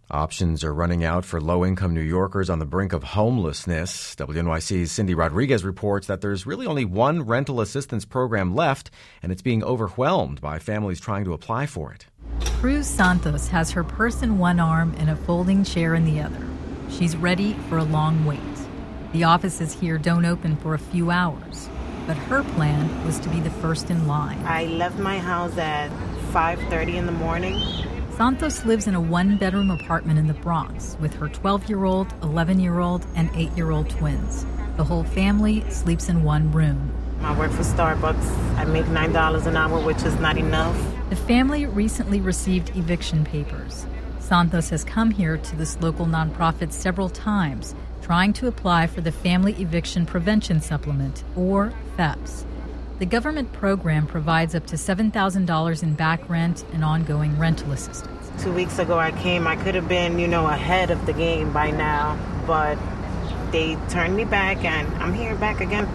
Options are running out for low-income New Yorkers on the brink of homelessness. WNYC's Cindy Rodriguez reports that there's really only one rental assistance program left, and it's being overwhelmed by families trying to apply for it. Cruz Santos has her purse in one arm and a folding chair in the other. She's ready for a long wait. The offices here don't open for a few hours, but her plan was to be the first in line. I left my house at 5:30 in the morning. Santos lives in a one-bedroom apartment in the Bronx with her 12-year-old, 11-year-old, and 8-year-old twins. The whole family sleeps in one room. I work for Starbucks. I make $9 an hour, which is not enough. The family recently received eviction papers. Santos has come here to this local nonprofit several times, trying to apply for the Family Eviction Prevention Supplement, or FEPS. The government program provides up to $7,000 in back rent and ongoing rental assistance. 2 weeks ago I came. I could have been, ahead of the game by now, but they turned me back and I'm here back again.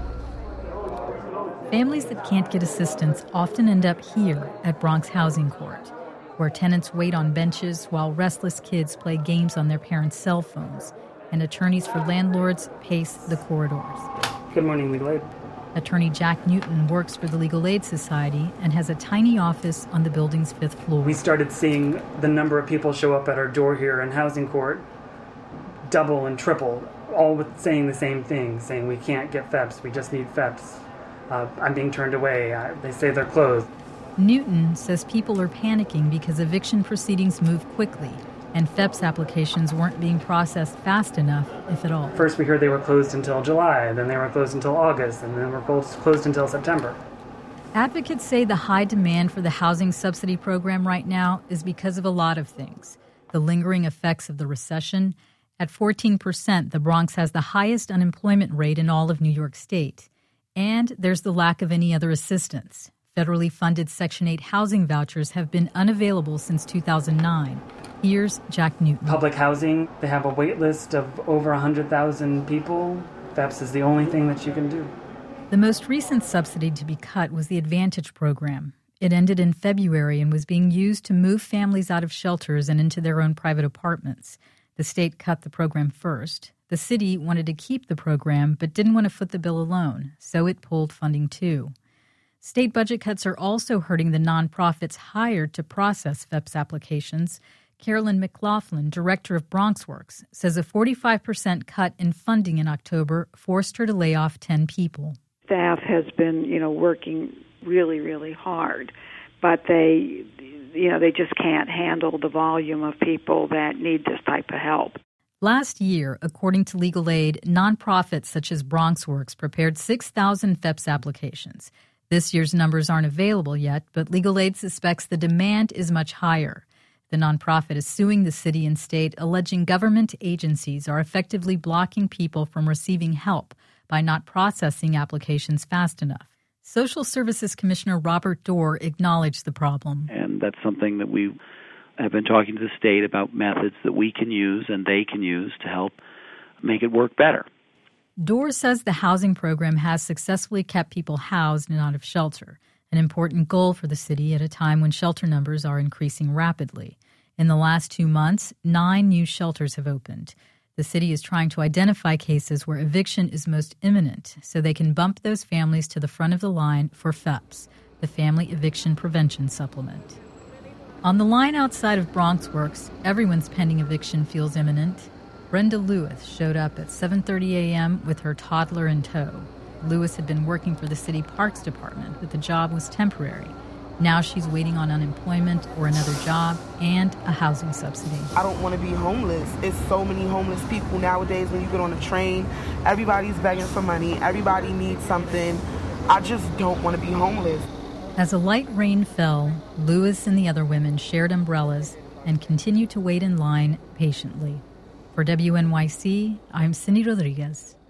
Families that can't get assistance often end up here at Bronx Housing Court, where tenants wait on benches while restless kids play games on their parents' cell phones, and attorneys for landlords pace the corridors. Good morning, Legal Aid. Attorney Jack Newton works for the Legal Aid Society and has a tiny office on the building's 5th floor. We started seeing the number of people show up at our door here in Housing Court double and triple, all with saying the same thing, saying we can't get FEPS, we just need FEPS. I'm being turned away. They say they're closed. Newton says people are panicking because eviction proceedings move quickly, and FEPS applications weren't being processed fast enough, if at all. First we heard they were closed until July, then they were closed until August, and then were closed until September. Advocates say the high demand for the housing subsidy program right now is because of a lot of things. The lingering effects of the recession. At 14%, the Bronx has the highest unemployment rate in all of New York State. And there's the lack of any other assistance. Federally funded Section 8 housing vouchers have been unavailable since 2009. Here's Jack Newton. Public housing, they have a wait list of over 100,000 people. FEPS is the only thing that you can do. The most recent subsidy to be cut was the Advantage program. It ended in February and was being used to move families out of shelters and into their own private apartments. The state cut the program first. The city wanted to keep the program but didn't want to foot the bill alone, so it pulled funding too. State budget cuts are also hurting the nonprofits hired to process FEPS applications. Carolyn McLaughlin, director of BronxWorks, says a 45% cut in funding in October forced her to lay off 10 people. Staff has been, working really, really hard, but they just can't handle the volume of people that need this type of help. Last year, according to Legal Aid, nonprofits such as BronxWorks prepared 6,000 FEPS applications. This year's numbers aren't available yet, but Legal Aid suspects the demand is much higher. The nonprofit is suing the city and state, alleging government agencies are effectively blocking people from receiving help by not processing applications fast enough. Social Services Commissioner Robert Doar acknowledged the problem. And that's something that we have been talking to the state about methods that we can use and they can use to help make it work better. Doar says the housing program has successfully kept people housed and out of shelter, an important goal for the city at a time when shelter numbers are increasing rapidly. In the last 2 months, 9 new shelters have opened. The city is trying to identify cases where eviction is most imminent so they can bump those families to the front of the line for FEPS, the Family Eviction Prevention Supplement. On the line outside of BronxWorks, everyone's pending eviction feels imminent. Brenda Lewis showed up at 7:30 a.m. with her toddler in tow. Lewis had been working for the city parks department, but the job was temporary. Now she's waiting on unemployment or another job and a housing subsidy. I don't want to be homeless. It's so many homeless people nowadays. When you get on a train, everybody's begging for money. Everybody needs something. I just don't want to be homeless. As a light rain fell, Lewis and the other women shared umbrellas and continued to wait in line patiently. For WNYC, I'm Cindy Rodriguez.